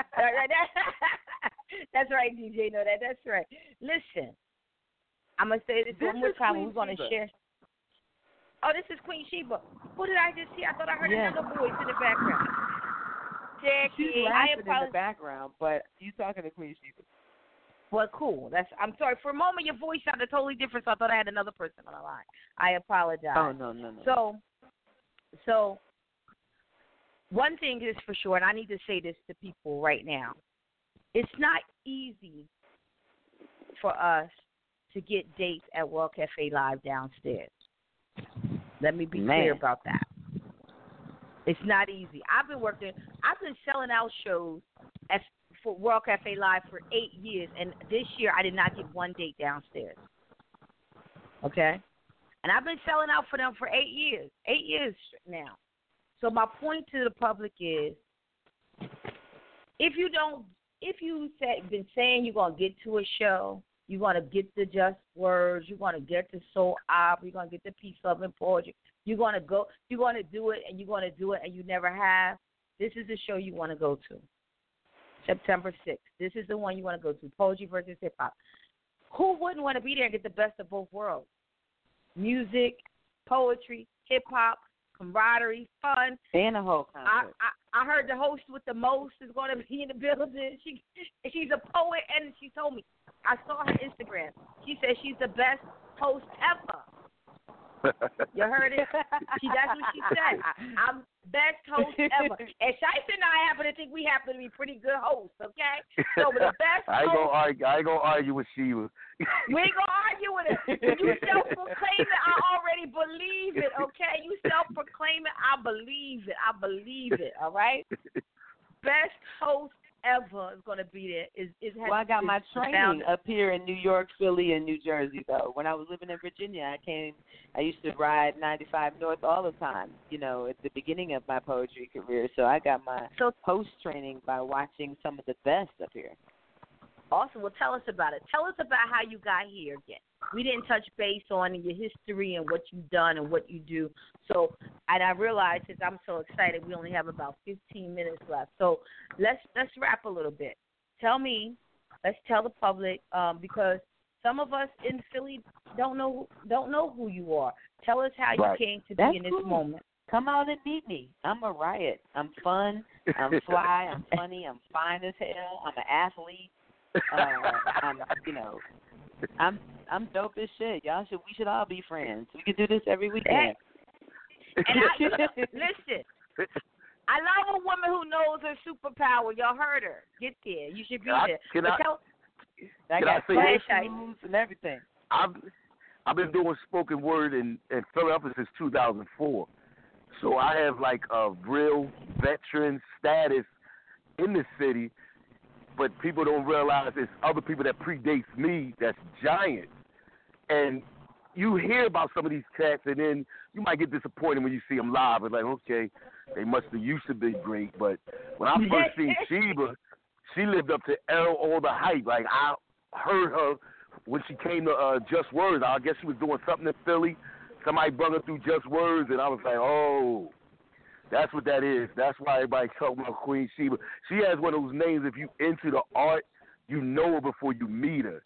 That's right, D J. Know that. That's right. Listen, I'm going to say this, This one more is time. Queen We're going to Sheba. share. Oh, this is Queen Sheba. What did I just hear? I thought I heard Yeah. another voice in the background. She's Jackie, I laughing in apologize. the background, but you talking to Queen Sheba. Well, cool. That's. I'm sorry. For a moment, your voice sounded totally different, so I thought I had another person on the line. I apologize. Oh, no, no, no. So, so one thing is for sure, and I need to say this to people right now. It's not easy for us to get dates at World Cafe Live downstairs. Let me be Man. clear about that. It's not easy. I've been working. I've been selling out shows at for World Cafe Live for eight years, and this year I did not get one date downstairs. Okay, and I've been selling out for them for eight years, eight years now. So my point to the public is, if you don't, if you say, been saying you're gonna get to a show, you're gonna get the Just Words, you're gonna get the Soul Opera, you're gonna get the Peace, Love, and Poetry. You're gonna go, you're gonna do it, and you're gonna do it, and you never have. This is the show you want to go to. September sixth. This is the one you want to go to. Poetry versus Hip Hop. Who wouldn't want to be there and get the best of both worlds? Music, poetry, hip hop, camaraderie, fun, and a whole I, concert. I I heard the host with the most is going to be in the building. She she's a poet, and she told me. I saw her Instagram. She said she's the best host ever. You heard it? She that's what she said. I'm best host ever. And Shiesty and I happen to think we happen to be pretty good hosts, okay? So the best I ain't host. gonna argue. I ain't gonna argue with Sheba. We ain't gonna argue with it. You self-proclaim it. I already believe it. Okay, you self-proclaim it. I believe it. I believe it. All right. Best host ever is gonna be there. Is is Well, I got my is training found- up here in New York, Philly, and New Jersey, though. When I was living in Virginia, I came, I used to ride ninety-five North all the time, you know, at the beginning of my poetry career. So I got my so, host training by watching some of the best up here. Awesome. Well, tell us about it. Tell us about how you got here again. We didn't touch base on your history and what you've done and what you do. So, and I realize since I'm so excited, we only have about fifteen minutes left. So let's let's wrap a little bit. Tell me, let's tell the public um, because some of us in Philly don't know don't know who you are. Tell us how Right. you came to That's be in this cool. moment. Come out and meet me. I'm a riot. I'm fun. I'm fly. I'm funny. I'm fine as hell. I'm an athlete. Uh, I'm, you know, I'm I'm dope as shit. Y'all should we should all be friends. We could do this every weekend. And I, listen, I love a woman who knows her superpower. Y'all heard her. Get there. You should be Can I- there. can But I- tell, I Can I got say flash this? moves and everything. I've I've been doing spoken word in, in Philadelphia since two thousand four. So I have like a real veteran status in the city, but people don't realize it's other people that predates me that's giant. And you hear about some of these cats, and then you might get disappointed when you see them live. It's like, okay, they must have used to be great. But when I first seen Sheba, she lived up to all, all the hype. Like, I heard her when she came to uh, Just Words. I guess she was doing something in Philly. Somebody brought her through Just Words, and I was like, oh, that's what that is. That's why everybody talking about Queen Sheba. She has one of those names, if you into the art, you know her before you meet her.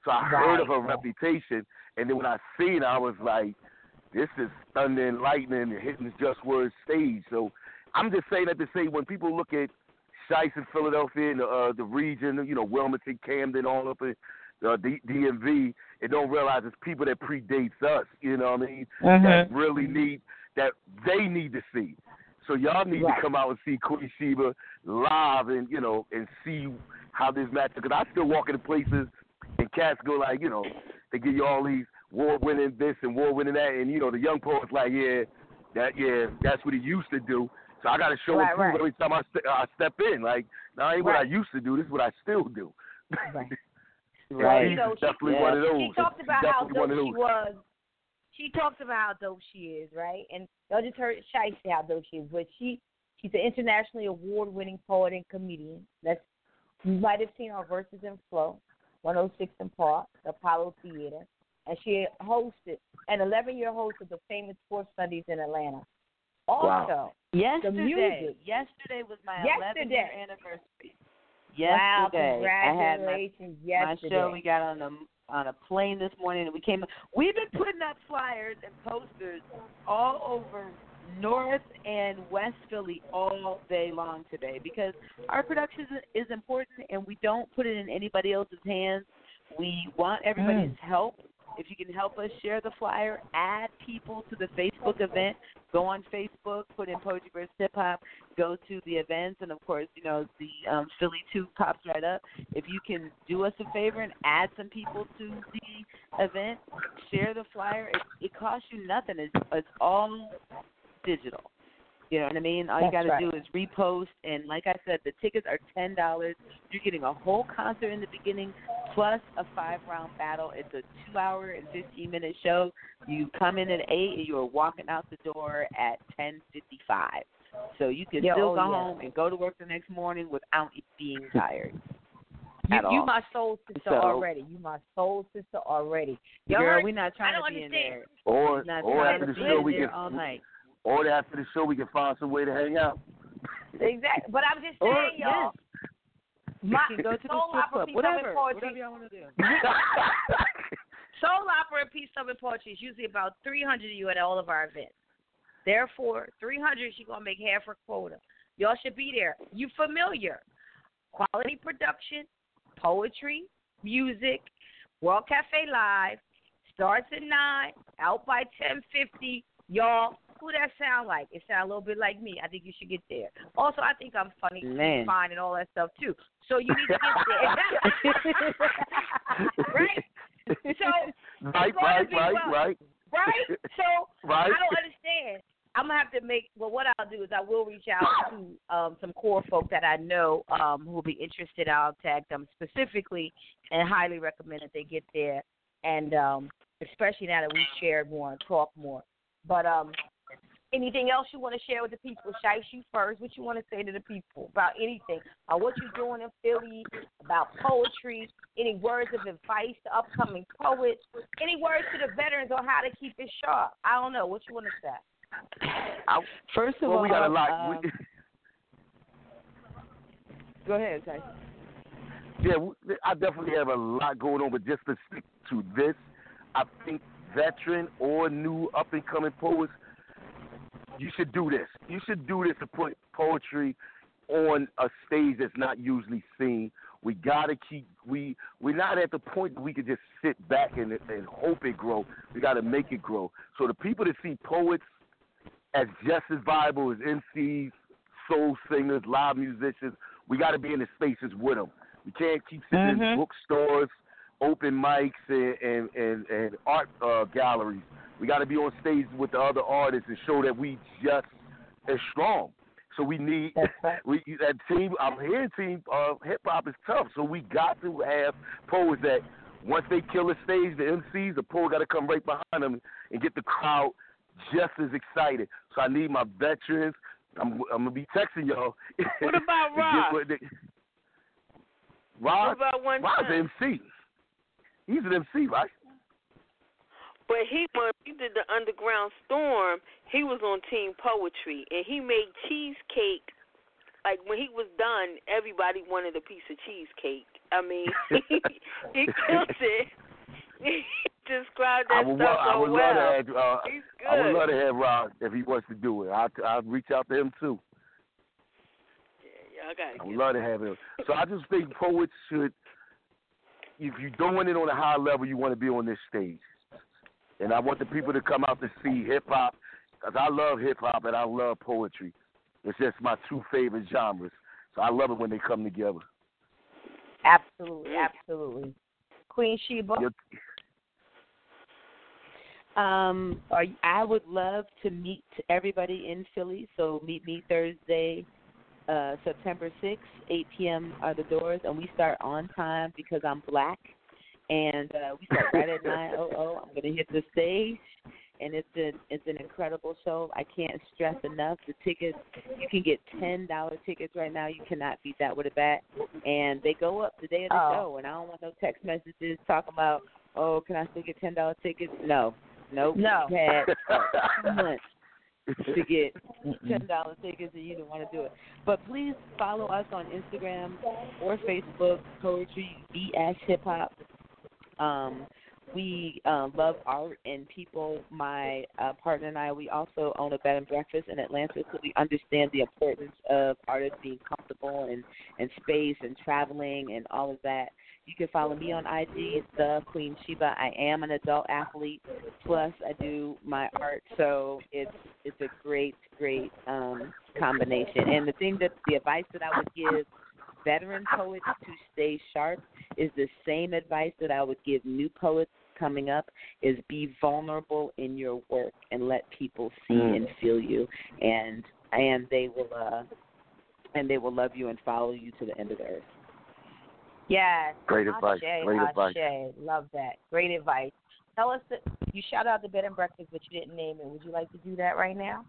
So I Right. heard of her reputation, and then when I seen her, I was like, this is thunder and lightning and hitting Just Words stage. So I'm just saying that to say when people look at Shice in Philadelphia and the, uh, the region, you know, Wilmington, Camden, all up in uh, D- DMV, and don't realize it's people that predates us, you know what I mean, Mhm. that really need, that they need to see. So y'all need Right. to come out and see Queen Sheba live and, you know, and see how this match, because I still walk into places and cats go like, you know, they give you all these war-winning this and war-winning that, and, you know, the young poet's like, yeah, that, yeah, that's what he used to do. So I got to show Right, and prove right. every time I, st- I step in. Like, now ain't what I Right. used to do. This is what I still do. Right. Right. You know, She's definitely she, one of those. She talked She's about how definitely dope one of she those. was. She talks about how dope she is, right? And y'all just heard Shice say how dope she is, but she she's an internationally award-winning poet and comedian. That's you might have seen her Verses and Flow, one oh six in Park, the Apollo Theater, and she hosted an eleven-year host of the famous Sports Sundays in Atlanta. Also, Wow. Yesterday, the music. yesterday was my Yesterday. eleventh year anniversary. Wow, Yesterday, I had my, congratulations! my Yesterday. show. We got on a on a plane this morning, and we came. We've been putting up flyers and posters all over North and West Philly all day long today because our production is, is important, and we don't put it in anybody else's hands. We want everybody's Mm. help. If you can help us share the flyer, add people to the Facebook event. Go on Facebook, put in Poetry versus. Hip Hop, go to the events, and, of course, you know, the um, Philly two pops right up. If you can do us a favor and add some people to the event, share the flyer. It, it costs you nothing. It's, it's all digital. You know what I mean? All you That's got to right. do is repost, and like I said, the tickets are ten dollars. You're getting a whole concert in the beginning plus a five-round battle. It's a two-hour and fifteen-minute show. You come in at eight, and you are walking out the door at ten fifty-five. So you can Yeah, still oh, go yeah. home and go to work the next morning without being tired. You, at you all. my soul sister So- already. You my soul sister already. Y'all Girl, heard- we're not trying I don't to be in understand. there. Or, We're not or trying after to the be show, in we there can, all night. or after the show, we can find some way to hang out. Exactly. But I'm just Or, saying, y'all. My You can go to the soul strip opera club. piece Whatever. of poetry. Whatever y'all want to do. Soul opera and peace, love, and poetry is usually about three hundred of you at all of our events. Therefore, three hundred, she's going to make half her quota. Y'all should be there. You familiar. Quality production, poetry, music, World Cafe Live, starts at nine, out by ten fifty. Y'all, who that sound like? It sound a little bit like me. I think you should get there. Also, I think I'm funny, Man. fine, and all that stuff, too. So you need to get there. Right? So, Right, it's gonna right, be right, fun. right. Right? So Right. I don't understand. I'm gonna have to make. Well, what I'll do is I will reach out to um, some core folk that I know um, who will be interested. I'll tag them specifically and highly recommend that they get there. And um, especially now that we've shared more and talked more. But um, anything else you want to share with the people? Shice, you first. What you want to say to the people about anything? About what you're doing in Philly? About poetry? Any words of advice to upcoming poets? Any words to the veterans on how to keep it sharp? I don't know. What you want to say? I, First of well, all, we got a lot. um, we, go ahead, Tyson. yeah, we, I definitely have a lot going on, but just to stick to this, I think veteran or new up and coming poets, you should do this. You should do this to put poetry on a stage that's not usually seen. We gotta keep. We we're not at the point that we can just sit back and and hope it grow. We gotta make it grow. So the people that see poets as just as viable as M Cs, soul singers, live musicians, we got to be in the spaces with them. We can't keep sitting in Mhm. bookstores, open mics, and and, and, and art uh, galleries. We got to be on stage with the other artists and show that we just as strong. So we need we that team. I'm hearing team uh, hip hop is tough. So we got to have poets that once they kill a stage, the M Cs, the poet got to come right behind them and get the crowd just as excited. So I need my veterans. I'm, I'm gonna be texting y'all. What about to get Ross? what they- Ross, What about one Ross time? an M C. He's an M C, right? But he when he did the Underground Storm, he was on Team Poetry, and he made cheesecake. Like when he was done, everybody wanted a piece of cheesecake. I mean, he, he killed it. He described that I would, stuff I so would well. love to have, uh, He's good. I would love to have Rod if he wants to do it. I'll, I'll reach out to him too. Yeah, y'all gotta I would get love to have him. So I just think poets should, if you're doing it on a high level, you want to be on this stage. And I want the people to come out to see hip-hop, because I love hip-hop and I love poetry. It's just my two favorite genres. So I love it when they come together. Absolutely, absolutely. Queen Sheba? Um, I would love to meet everybody in Philly, so meet me Thursday, uh, September sixth, eight p.m. are the doors, and we start on time because I'm black. And uh, we start right at nine oh oh. I'm going to hit the stage, and it's an it's an incredible show. I can't stress enough. The tickets, you can get ten dollars tickets right now. You cannot beat that with a bat. And they go up the day of the Oh. show, and I don't want no text messages talking about, oh, can I still get ten dollars tickets? No. Nope. No. You had two months to get ten dollars tickets, and you didn't want to do it. But please follow us on Instagram or Facebook, Poetry B S Hip Hop. Um, we uh, love art and people. My uh, partner and I, we also own a bed and breakfast in Atlanta, so we understand the importance of artists being comfortable and, and space and traveling and all of that. You can follow me on I G, The Queen Sheba. I am an adult athlete, plus I do my art, so it's it's a great, great um, combination. And the thing that the advice that I would give veteran poets to stay sharp is the same advice that I would give new poets coming up, is be vulnerable in your work and let people see Mm. and feel you, and and they will uh, and they will love you and follow you to the end of the earth. Yes. Great advice. Ashe, Great Ashe. advice. Love that. Great advice. Tell us that you shout out the bed and breakfast, but you didn't name it. Would you like to do that right now?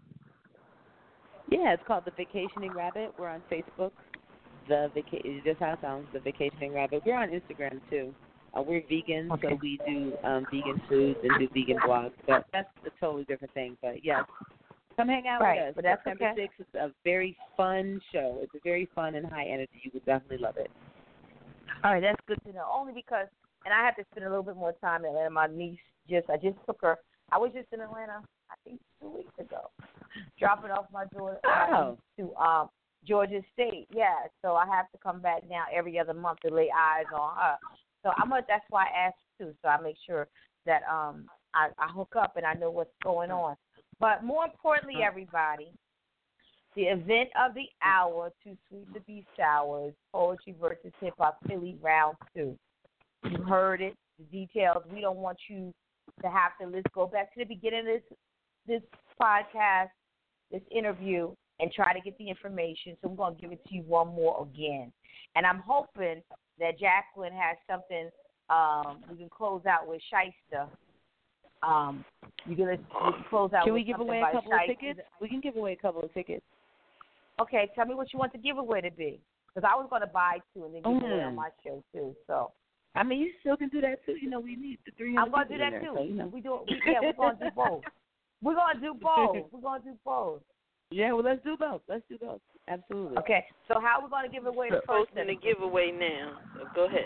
Yeah, it's called The Vacationing Rabbit. We're on Facebook. The vaca- just how it sounds, The Vacationing Rabbit. We're on Instagram too. Uh, we're vegan, Okay. so we do um, vegan foods and do vegan blogs. But that's a totally different thing. But yes, come hang out Right, with us. but that's September okay. sixth is a very fun show. It's a very fun and high energy. You would definitely love it. All right, that's good to know. Only because, and I had to spend a little bit more time in Atlanta. My niece just, I just took her. I was just in Atlanta, I think two weeks ago, dropping off my daughter Oh. to um, Georgia State. Yeah, so I have to come back now every other month to lay eyes on her. So I'm gonna, that's why I asked too, so I make sure that um I, I hook up and I know what's going on. But more importantly, everybody, the event of the hour, Too Sweet to Be Sour, is Poetry versus Hip Hop Philly Round Two. You heard it, the details. We don't want you to have to. Let's go back to the beginning of this this podcast, this interview, and try to get the information. So we're gonna give it to you one more again. And I'm hoping that Jacqueline has something um, we can close out with Shyster. Um, you can, let's, we can close out Can with we give something away a by couple Shyster. of tickets? We can give away a couple of tickets. Okay, tell me what you want the giveaway to be. Because I was going to buy two and then give away on Mm. my show, too. So I mean, you still can do that too. You know, we need the three hundred. I'm going to do that, there, too. So, you know. we do, we, yeah, we're going to do both. We're going to do both. We're going to do both. Yeah, well, let's do both. Let's do both. Absolutely. Okay, so how are we going to give away the first Posting the giveaway now. So go ahead.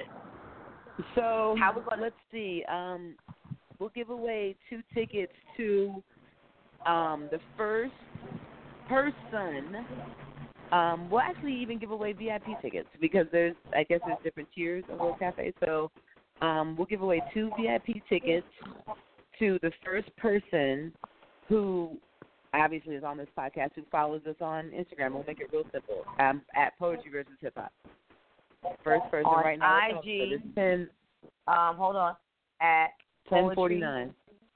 So How we gonna- let's see. Um, we'll give away two tickets to um, the first person. Um, we'll actually even give away V I P tickets because there's, I guess, there's different tiers of World Cafe. So um, we'll give away two V I P tickets to the first person who obviously is on this podcast who follows us on Instagram. We'll make it real simple. Um, at Poetry versus Hip Hop. First person on right now. I G. So this ten, um, hold on. At ten forty nine.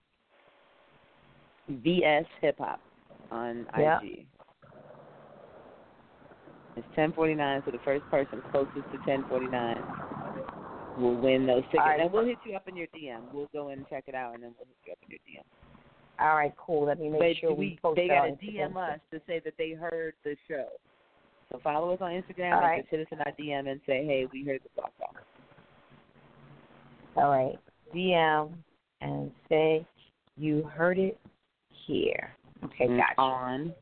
V S Hip Hop on Yeah. I G. It's ten forty nine, so the first person closest to ten forty nine will win those tickets. right. And we'll hit you up in your D M. We'll go in and check it out, and then we'll hit you up in your D M. All right, cool. Let me make But sure we, we post they that got to on D M Instagram. us to say that they heard the show. So follow us on Instagram All and right. just hit us in our D M and say, hey, we heard the podcast. All right. D M and say you heard it here. Okay, gotcha. On.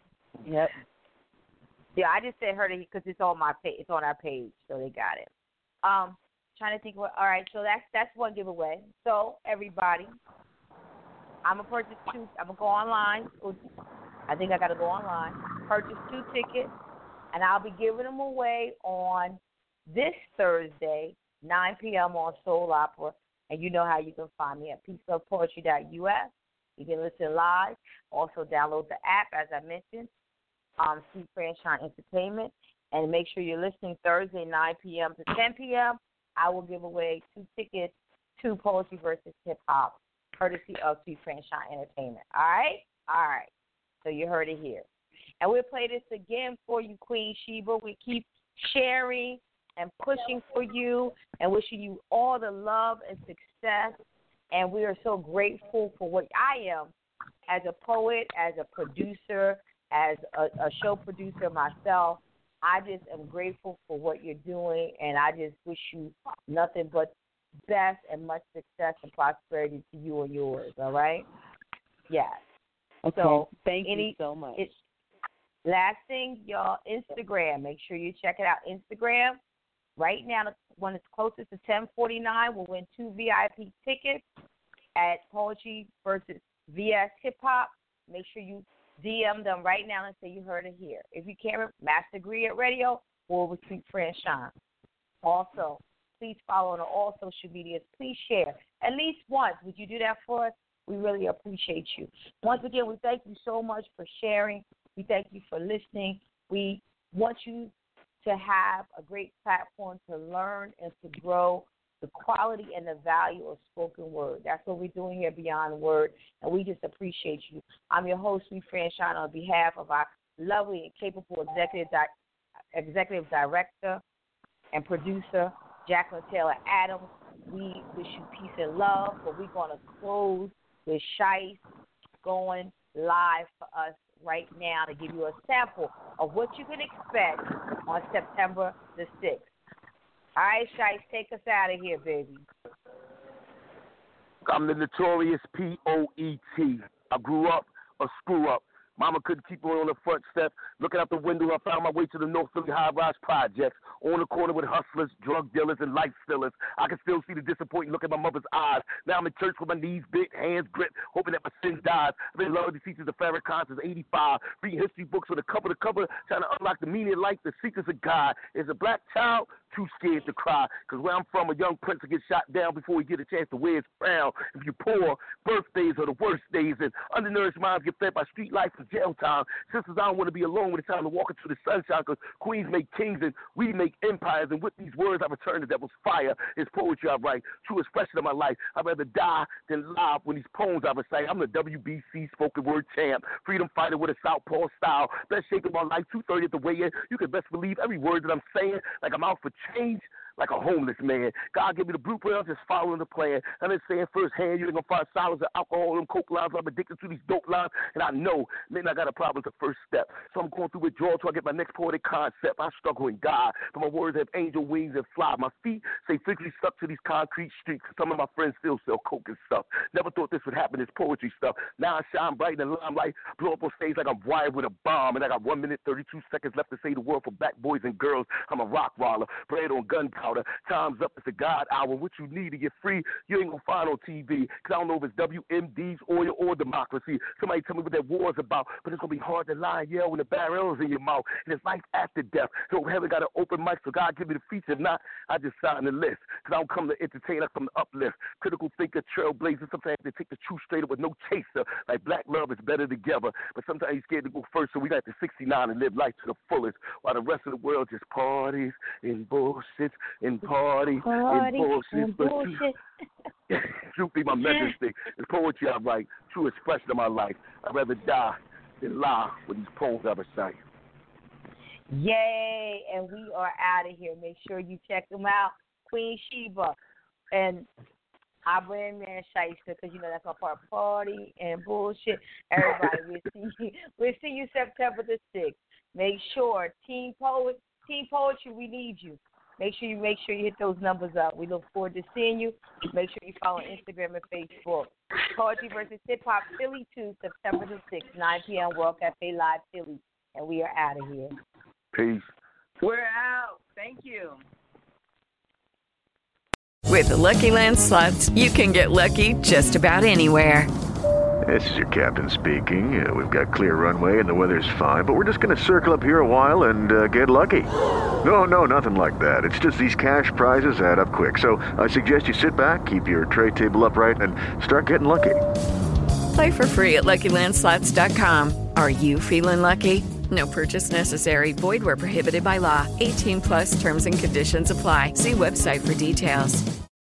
Yep. Yeah, I just said heard it because it's on my page. It's on our page, so they got it. Um, trying to think what. All right, so that's that's one giveaway. So everybody, I'm gonna purchase two. I'm gonna go online. I think I gotta go online. Purchase two tickets, and I'll be giving them away on this Thursday, nine p.m. on Soul Opera. And you know how you can find me at peace love poetry dot U S. You can listen live. Also download the app, as I mentioned, um, Sweet Franchise Entertainment. And make sure you're listening Thursday, nine p.m. to ten p.m. I will give away two tickets to Poetry versus Hip Hop, courtesy of Sweet Franchise Entertainment. All right? All right. So you heard it here. And we'll play this again for you, Queen Sheba. We keep sharing and pushing for you and wishing you all the love and success. And we are so grateful for what I am as a poet, as a producer, as a, a show producer myself. I just am grateful for what you're doing, and I just wish you nothing but best and much success and prosperity to you and yours, all right? Yes. Okay. So thank any, you so much. It, last thing, y'all, Instagram. Make sure you check it out. Instagram. Right now, the one that's closest to ten forty-nine will win two V I P tickets at Poetry versus V S Hip Hop. Make sure you D M them right now and say you heard it here. If you can't, Master Griot Radio or with Sweet Franchise. Also, please follow on all social medias. Please share at least once. Would you do that for us? We really appreciate you. Once again, we thank you so much for sharing. We thank you for listening. We want you to have a great platform to learn and to grow the quality and the value of spoken word. That's what we're doing here Beyond Word, and we just appreciate you. I'm your host, Sweet Franchise, on behalf of our lovely and capable executive di- executive director and producer, Jacqueline Taylor Adams. We wish you peace and love, but we're going to close with Shice going live for us right now to give you a sample of what you can expect on September the sixth. All right, Shice, take us out of here, baby. I'm the notorious P O E T. I grew up a screw up. Mama couldn't keep me on the front step. Looking out the window, I found my way to the North Philly high-rise projects. On the corner with hustlers, drug dealers, and life stealers. I can still see the disappointing look in my mother's eyes. Now I'm in church with my knees bent, hands gripped, hoping that my sins dies. I've been loving the teachers of Farrakhan since eighty-five. Reading history books with a cover to cover, trying to unlock the meaning of life, the secrets of God. As a black child, too scared to cry. Because where I'm from, a young prince will get shot down before he get a chance to wear his crown. If you're poor, birthdays are the worst days. And undernourished minds get fed by street life and jail time. Sisters, I don't want to be alone when it's time to walk into the sunshine. Because queens make kings and we make empires. And with these words, I return the devil's fire. It's poetry I write, true expression of my life. I'd rather die than live when these poems I recite. I'm the W B C spoken word champ. Freedom fighter with a southpaw style. Best shape of my life, two thirty at the weigh-in. You can best believe every word that I'm saying. Like I'm out for change, like a homeless man. God give me the blueprint, I'm just following the plan. I'm just saying firsthand, you ain't gonna find silence of alcohol and coke lines. I'm addicted to these dope lines, and I know, man, I got a problem with the first step. So I'm going through withdrawal till I get my next poetic concept. I struggle in God, but my words have angel wings and fly. My feet say physically stuck to these concrete streets. Some of my friends still sell coke and stuff. Never thought this would happen, this poetry stuff. Now I shine bright in the limelight, blow up on stage like I'm wired with a bomb, and I got one minute, thirty-two seconds left to say the word for black boys and girls. I'm a rock waller, bred on gunpowder. Time's up, it's a God hour. What you need to get free, you ain't gonna find on T V. Cause I don't know if it's W M Ds, oil, or democracy. Somebody tell me what that war's about, but it's gonna be hard to lie and yell when the barrel's in your mouth. And it's life after death. So heaven got an open mic, so God give me the feature. If not, I just sign the list. Cause I don't come to entertain, I come to uplift. Critical thinker, trailblazer. Sometimes they take the truth straight up with no chaser. Like black love is better together. But sometimes you're scared to go first, so we got the sixty-nine and live life to the fullest. While the rest of the world just parties and bullshits and party, Party and bullshit. and But bullshit. truth, truth be my message thing. It's poetry I write, true expression of my life. I'd rather die than lie with these poems I recite. Yay, and we are out of here. Make sure you check them out. Queen Sheba and our brand man Shice, because you know that's my part. Party and bullshit. Everybody, we'll see you. We'll see you September the sixth. Make sure Team Poet, Team Poetry, we need you. Make sure you make sure you hit those numbers up. We look forward to seeing you. Make sure you follow Instagram and Facebook. Poetry versus Hip Hop Philly two, September the sixth, nine p.m. World Cafe Live Philly, and we are out of here. Peace. We're out. Thank you. With the Lucky Land Slots, you can get lucky just about anywhere. This is your captain speaking. Uh, we've got clear runway and the weather's fine, but we're just going to circle up here a while and uh, get lucky. No, no, nothing like that. It's just these cash prizes add up quick. So I suggest you sit back, keep your tray table upright, and start getting lucky. Play for free at Lucky Land Slots dot com. Are you feeling lucky? No purchase necessary. Void where prohibited by law. eighteen plus terms and conditions apply. See website for details.